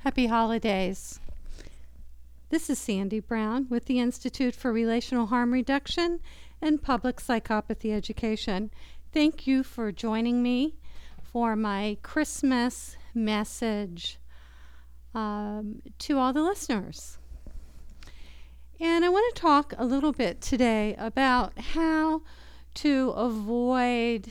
Happy holidays. This is Sandy Brown with the Institute for Relational Harm Reduction and Public Psychopathy Education. Thank you for joining me for my Christmas message to all the listeners. And I want to talk a little bit today about how to avoid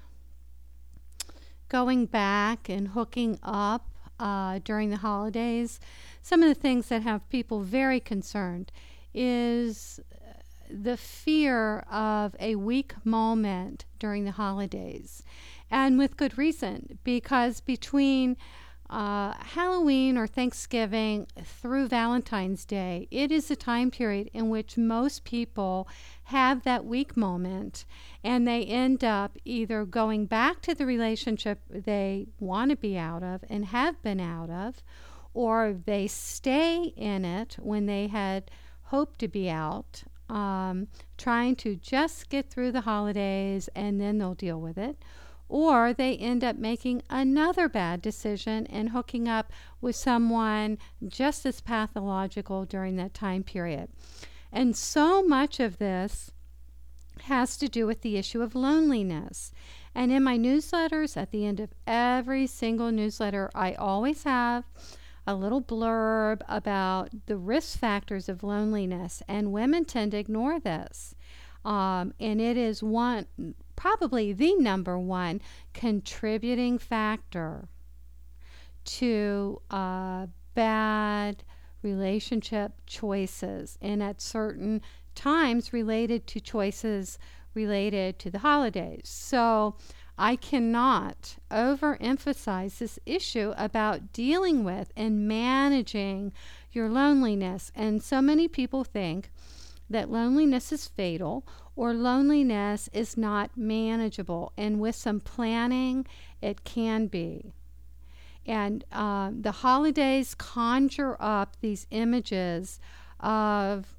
going back and hooking up during the holidays. Some of the things that have people very concerned is the fear of a weak moment during the holidays. And with good reason, because between Halloween or Thanksgiving through Valentine's Day, it is a time period in which most people have that weak moment and they end up either going back to the relationship they want to be out of and have been out of, or they stay in it when they had hoped to be out, trying to just get through the holidays and then they'll deal with it. Or they end up making another bad decision and hooking up with someone just as pathological during that time period. And so much of this has to do with the issue of loneliness. And in my newsletters, at the end of every single newsletter, I always have a little blurb about the risk factors of loneliness. And women tend to ignore this. And it is probably the number one contributing factor to bad relationship choices, and at certain times related to choices related to the holidays. So I cannot overemphasize this issue about dealing with and managing your loneliness. And so many people think that loneliness is fatal or loneliness is not manageable. And with some planning, it can be. And the holidays conjure up these images of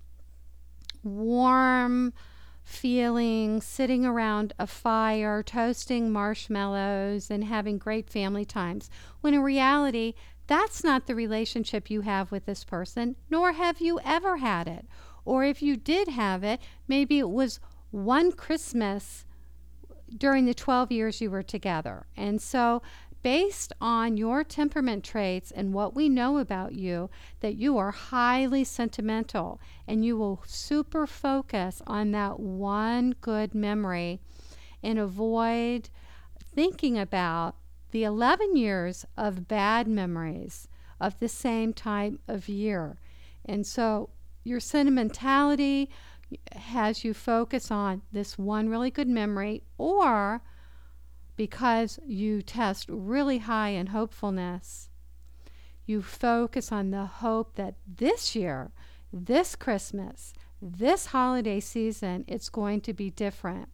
warm feeling, sitting around a fire, toasting marshmallows, and having great family times. When in reality, that's not the relationship you have with this person, nor have you ever had it. Or if you did have it, maybe it was one Christmas during the 12 years you were together. And so based on your temperament traits and what we know about you, that you are highly sentimental and you will super focus on that one good memory and avoid thinking about the 11 years of bad memories of the same time of year. And so your sentimentality has you focus on this one really good memory, or because you test really high in hopefulness, you focus on the hope that this year, this Christmas, this holiday season, it's going to be different.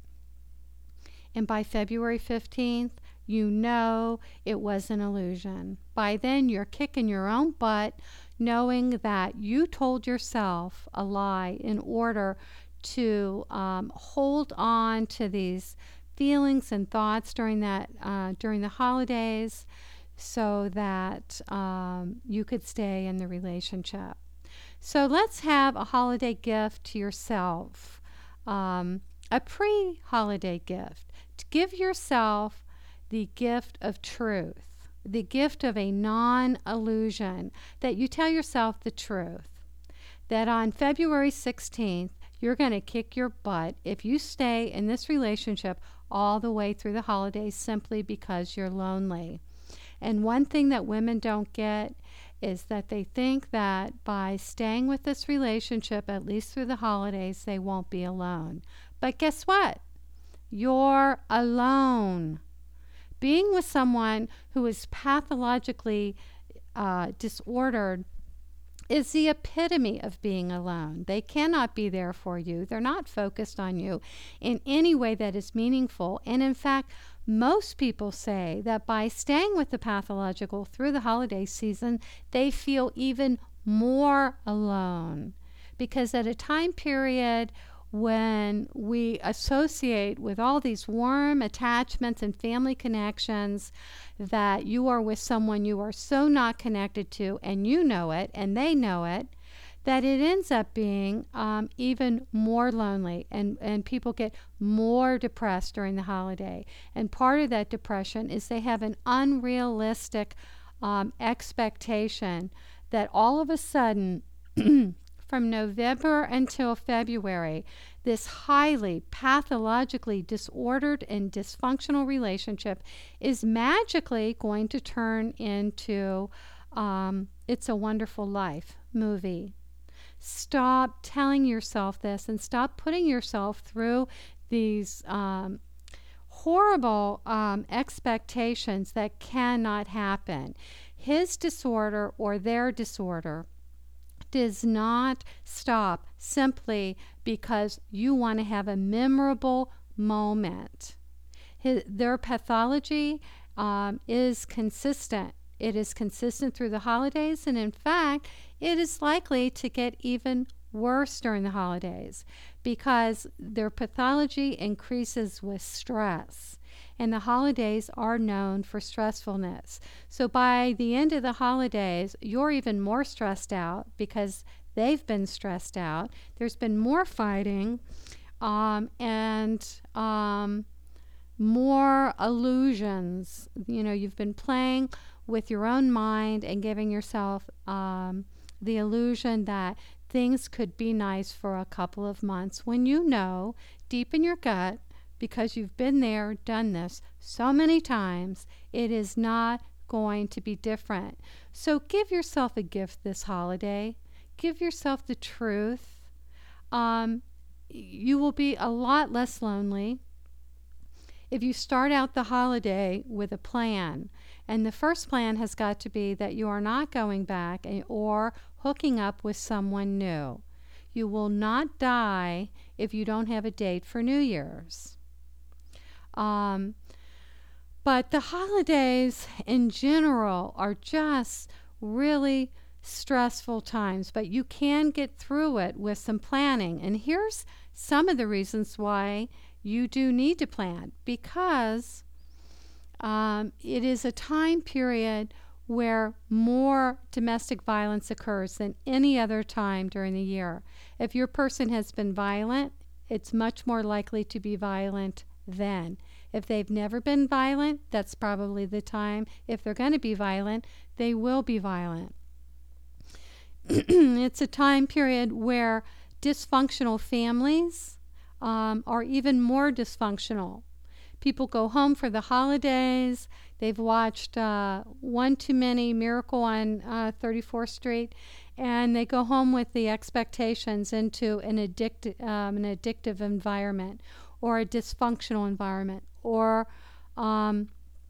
And by February 15th, you know it was an illusion. By then, you're kicking your own butt, knowing that you told yourself a lie in order to hold on to these feelings and thoughts during the holidays, so that you could stay in the relationship. So let's have a holiday gift to yourself, a pre-holiday gift. To give yourself the gift of truth, the gift of a non-illusion, that you tell yourself the truth, that on February 16th, you're going to kick your butt if you stay in this relationship all the way through the holidays simply because you're lonely. And one thing that women don't get is that they think that by staying with this relationship, at least through the holidays, they won't be alone. But guess what? You're alone. Being with someone who is pathologically disordered is the epitome of being alone. They cannot be there for you. They're not focused on you in any way that is meaningful. And in fact, most people say that by staying with the pathological through the holiday season, they feel even more alone. Because at a time period when we associate with all these warm attachments and family connections that you are with someone you are so not connected to, and you know it and they know it, that it ends up being even more lonely, and people get more depressed during the holiday. And part of that depression is they have an unrealistic expectation that all of a sudden from November until February, this highly pathologically disordered and dysfunctional relationship is magically going to turn into It's a Wonderful Life movie. Stop telling yourself this and stop putting yourself through these horrible expectations that cannot happen. His disorder or their disorder does not stop simply because you want to have a memorable moment. Their pathology is consistent. It is consistent through the holidays, and in fact, it is likely to get even worse during the holidays because their pathology increases with stress. And the holidays are known for stressfulness. So by the end of the holidays, you're even more stressed out because they've been stressed out. There's been more fighting and more illusions. You know, you've been playing with your own mind and giving yourself the illusion that things could be nice for a couple of months when you know deep in your gut, because you've been there, done this so many times, it is not going to be different. So give yourself a gift this holiday. Give yourself the truth. You will be a lot less lonely if you start out the holiday with a plan. And the first plan has got to be that you are not going back or hooking up with someone new. You will not die if you don't have a date for New Year's. But the holidays in general are just really stressful times, but you can get through it with some planning. And here's some of the reasons why you do need to plan, because it is a time period where more domestic violence occurs than any other time during the year. If your person has been violent, it's much more likely to be violent then. If they've never been violent, that's probably the time. If they're going to be violent, they will be violent. It's a time period where dysfunctional families are even more dysfunctional. People go home for the holidays. They've watched One Too Many, Miracle on 34th Street, and they go home with the expectations into an addictive environment or a dysfunctional environment or a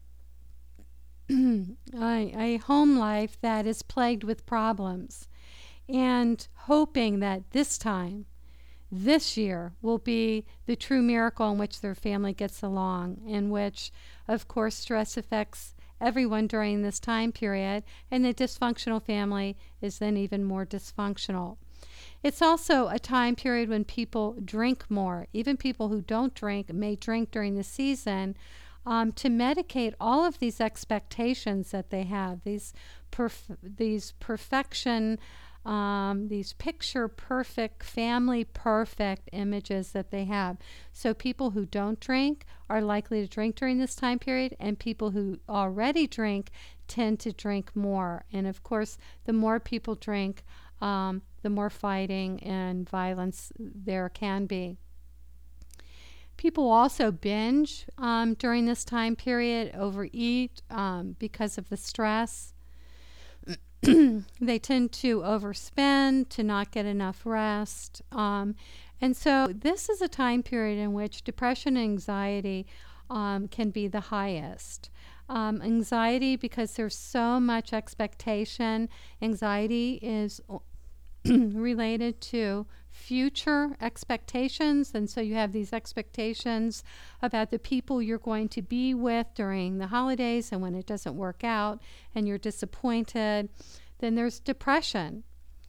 home life that is plagued with problems, and hoping that this year will be the true miracle in which their family gets along, in which, of course, stress affects everyone during this time period, and the dysfunctional family is then even more dysfunctional. It's also a time period when people drink more. Even people who don't drink may drink during the season to medicate all of these expectations that they have, these perfection, these picture perfect, family perfect images that they have. So people who don't drink are likely to drink during this time period, and people who already drink tend to drink more. And of course, the more people drink, the more fighting and violence there can be. People also binge during this time period, overeat because of the stress. They tend to overspend, to not get enough rest. And so this is a time period in which depression and anxiety can be the highest. Anxiety, because there's so much expectation. Anxiety is related to future expectations, and so you have these expectations about the people you're going to be with during the holidays, and when it doesn't work out and you're disappointed, then there's depression.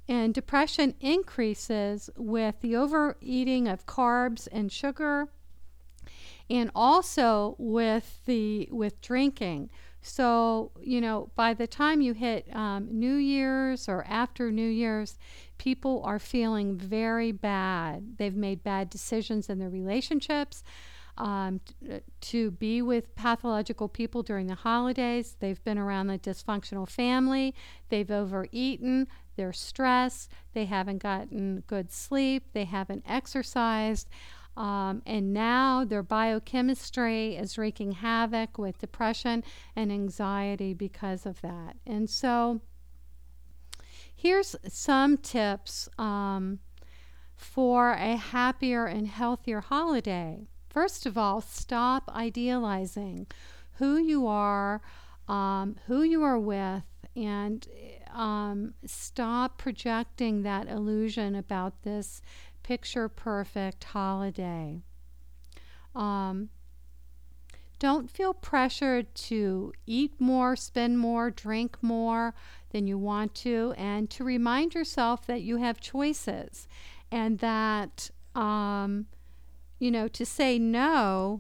And depression increases with the overeating of carbs and sugar, and also with drinking. So, by the time you hit New Year's or after New Year's, people are feeling very bad. They've made bad decisions in their relationships. To be with pathological people during the holidays. They've been around a dysfunctional family. They've overeaten. They're stressed. They haven't gotten good sleep. They haven't exercised. And now their biochemistry is wreaking havoc with depression and anxiety because of that. And so here's some tips for a happier and healthier holiday. First of all, stop idealizing who you are with, and stop projecting that illusion about this picture-perfect holiday. Don't feel pressured to eat more, spend more, drink more than you want to, and to remind yourself that you have choices, and that to say no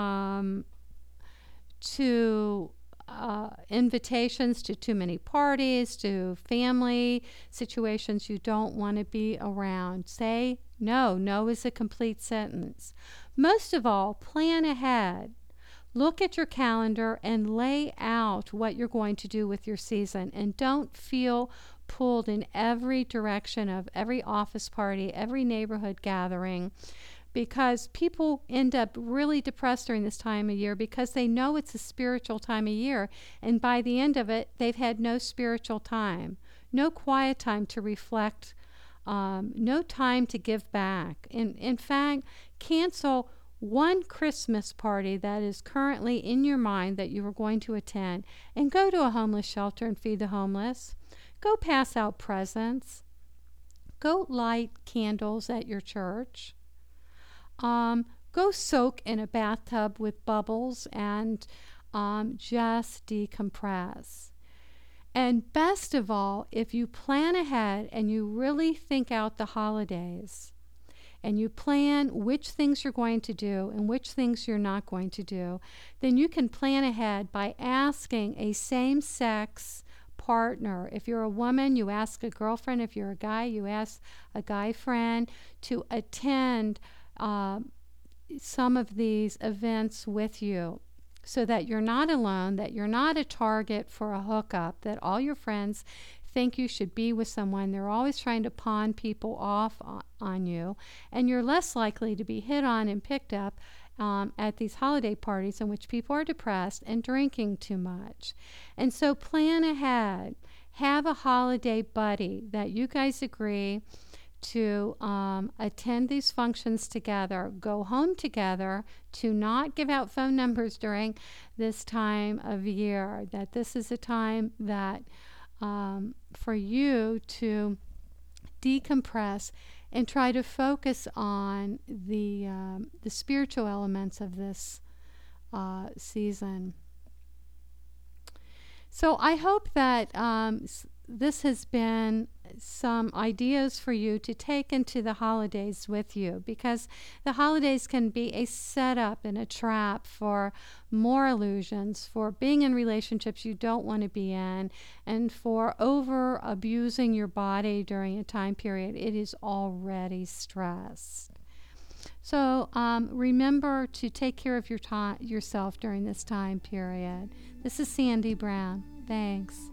to invitations to too many parties, to family situations you don't want to be around. Say no. No is a complete sentence. Most of all, plan ahead. Look at your calendar and lay out what you're going to do with your season, and don't feel pulled in every direction of every office party, every neighborhood gathering, because people end up really depressed during this time of year because they know it's a spiritual time of year, and by the end of it, they've had no spiritual time, no quiet time to reflect, no time to give back. In fact, cancel one Christmas party that is currently in your mind that you were going to attend, and go to a homeless shelter and feed the homeless. Go pass out presents. Go light candles at your church. Go soak in a bathtub with bubbles and just decompress. And best of all, if you plan ahead and you really think out the holidays, and you plan which things you're going to do and which things you're not going to do, then you can plan ahead by asking a same-sex partner. If you're a woman, you ask a girlfriend. If you're a guy, you ask a guy friend to attend some of these events with you, so that you're not alone, that you're not a target for a hookup, that all your friends think you should be with someone. They're always trying to pawn people off on you, and you're less likely to be hit on and picked up at these holiday parties in which people are depressed and drinking too much. And so plan ahead. Have a holiday buddy that you guys agree to attend these functions together, go home together, to not give out phone numbers during this time of year, that this is a time that for you to decompress and try to focus on the spiritual elements of this season. So I hope that this has been some ideas for you to take into the holidays with you, because the holidays can be a setup and a trap for more illusions, for being in relationships you don't want to be in, and for over abusing your body during a time period it is already stressed. So remember to take care of yourself during this time period. This is Sandy Brown. Thanks.